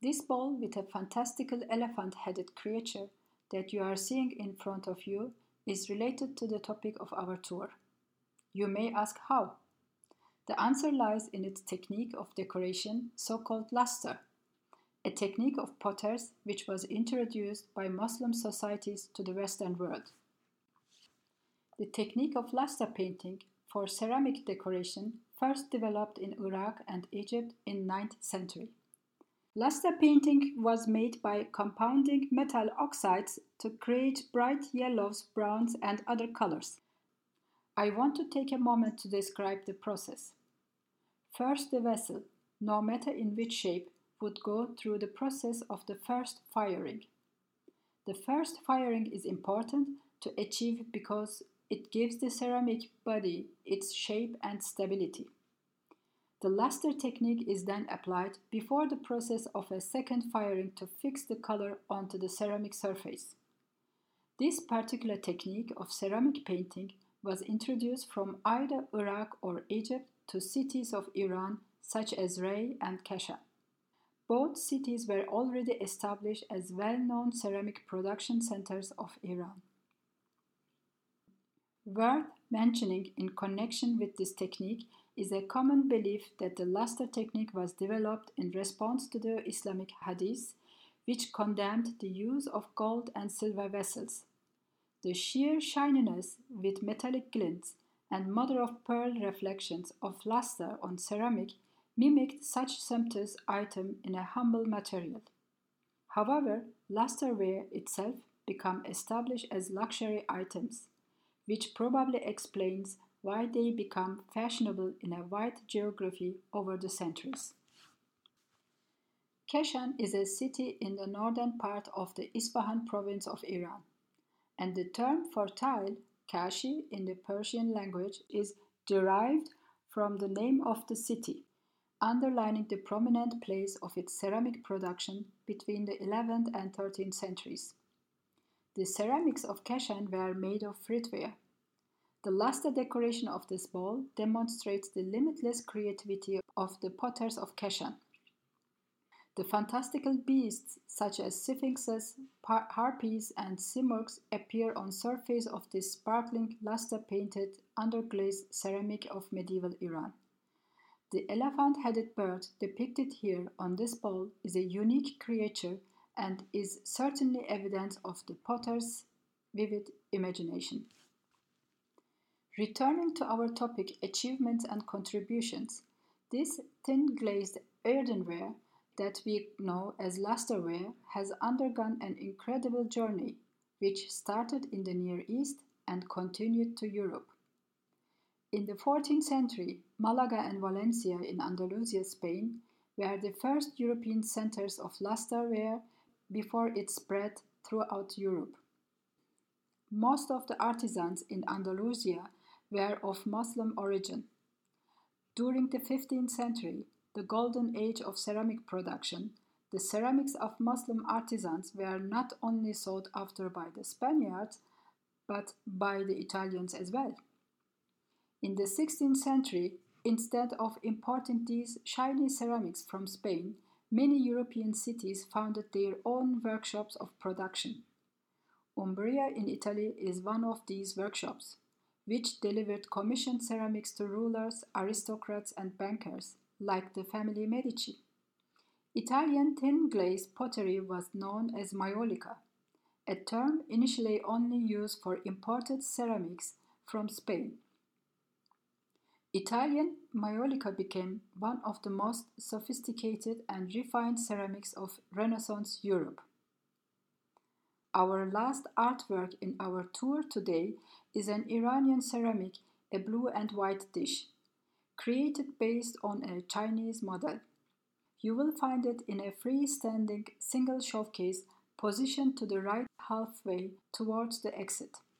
This bowl with a fantastical elephant-headed creature that you are seeing in front of you is related to the topic of our tour. You may ask how? The answer lies in its technique of decoration, so-called luster, a technique of potters which was introduced by Muslim societies to the Western world. The technique of luster painting for ceramic decoration first developed in Iraq and Egypt in 9th century. Luster painting was made by compounding metal oxides to create bright yellows, browns, and other colors. I want to take a moment to describe the process. First, the vessel, no matter in which shape, would go through the process of the first firing. The first firing is important to achieve because it gives the ceramic body its shape and stability. The luster technique is then applied before the process of a second firing to fix the color onto the ceramic surface. This particular technique of ceramic painting was introduced from either Iraq or Egypt to cities of Iran such as Rey and Kashan. Both cities were already established as well-known ceramic production centers of Iran. Worth mentioning in connection with this technique is a common belief that the luster technique was developed in response to the Islamic hadith, which condemned the use of gold and silver vessels. The sheer shininess with metallic glints and mother-of-pearl reflections of luster on ceramic mimicked such sumptuous item in a humble material. However, lusterware itself became established as luxury items, which probably explains why they become fashionable in a wide geography over the centuries. Kashan is a city in the northern part of the Isfahan province of Iran, and the term for tile, Kashi in the Persian language, is derived from the name of the city, underlining the prominent place of its ceramic production between the 11th and 13th centuries. The ceramics of Kashan were made of fruitware. The luster decoration of this bowl demonstrates the limitless creativity of the potters of Kashan. The fantastical beasts such as sphinxes, harpies, and simurgs appear on surface of this sparkling luster-painted underglazed ceramic of medieval Iran. The elephant-headed bird depicted here on this bowl is a unique creature and is certainly evidence of the potter's vivid imagination. Returning to our topic, achievements and contributions, this thin glazed earthenware that we know as lusterware has undergone an incredible journey, which started in the Near East and continued to Europe. In the 14th century, Malaga and Valencia in Andalusia, Spain, were the first European centers of lusterware before it spread throughout Europe. Most of the artisans in Andalusia were of Muslim origin. During the 15th century, the golden age of ceramic production, the ceramics of Muslim artisans were not only sought after by the Spaniards, but by the Italians as well. In the 16th century, instead of importing these shiny ceramics from Spain, many European cities founded their own workshops of production. Umbria in Italy is one of these workshops, which delivered commissioned ceramics to rulers, aristocrats, and bankers, like the family Medici. Italian thin glazed pottery was known as maiolica, a term initially only used for imported ceramics from Spain. Italian maiolica became one of the most sophisticated and refined ceramics of Renaissance Europe. Our last artwork in our tour today is an Iranian ceramic, a blue and white dish, created based on a Chinese model. You will find it in a freestanding single showcase positioned to the right halfway towards the exit.